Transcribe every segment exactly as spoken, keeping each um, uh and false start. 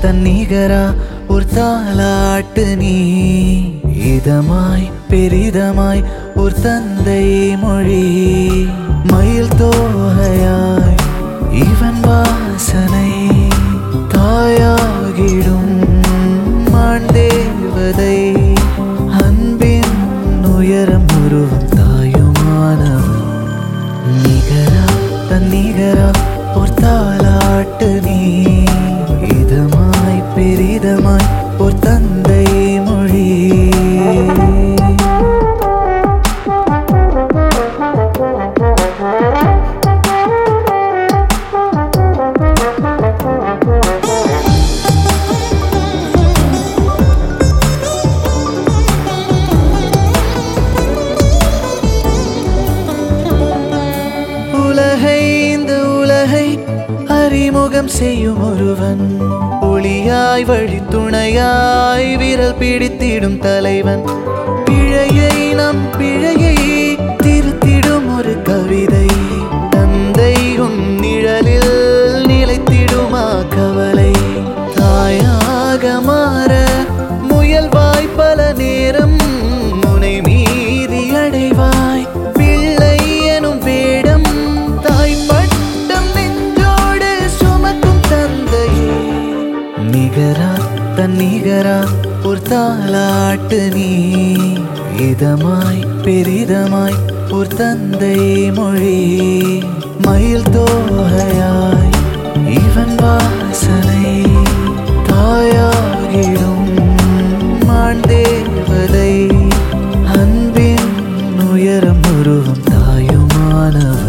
தன்னிகரா ஒரு தாலாட்டு நீ இதமாய் பெரிதமாய் ஒரு தந்தை மொழி மயில் தோகையாய் இவன் வாசனை தாயாகிடும் மாண்டேவதை அன்பின் உயரம் உருவம் தாயுமானவன் நிகரா தன்னிகரா ஒரு தாலாட்டு நீ இதமாய் பெரிதமாய் ஒரு தந்தை மொழி அறிமுகம் செய்யும் ஒருவன் ஒளியாய் வழி துணையாய் விரல் பிடித்திடும் தலைவன் பிழையை நம் பிழையை திருத்திடும் ஒரு கவிதை தந்தை உன் நிழலில் நிலைத்திடுமா கவலை தாயாக மாற முயல்வாய் பல நேரம் முனை மீறி அடைவாய் பிள்ளை எனும் வேடம் தாய் நிகரா தன்னிகரா ஒரு தாலாட்டு நீ இதமாய் பெரிதமாய் ஒரு தந்தை மொழி மயில் தோகையாய் இவன் வாசனை தாயாகிடும் மாண்டேவதை அன்பின் உயரம் உருவம் தாயுமானவன்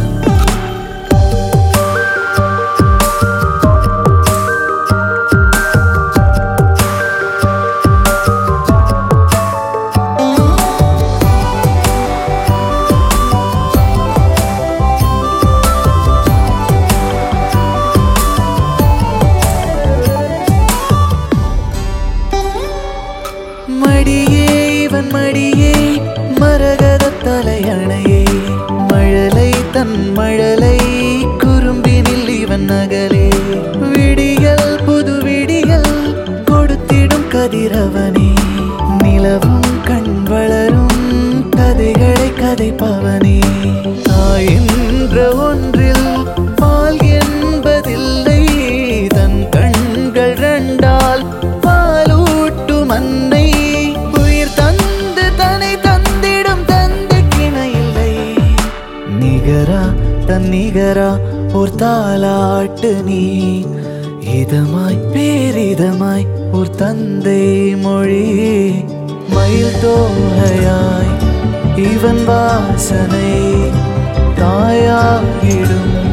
மடியே இவன் மடியே மரகத தலையணையே மழலை தன் மழலை குறும்பினில் இவன் நகலே விடியல் புது விடியல் கொடுத்திடும் கதிரவனே நிலவும் கண் வளரும் கதைகளை கதைப்பவனே தாயென்ற ஒன்றில் பால் என்பதில்லை தன் கண்கள் ரெண்டால் பாலூட்டும் அன்னை நிகரா தன்னிகரா ஒரு தாலாட்டு நீ இதமாய் பேரிதமாய் ஒரு தந்தை மொழி மயில் தோகையாய் இவன் வாசனை தாயாகிடும்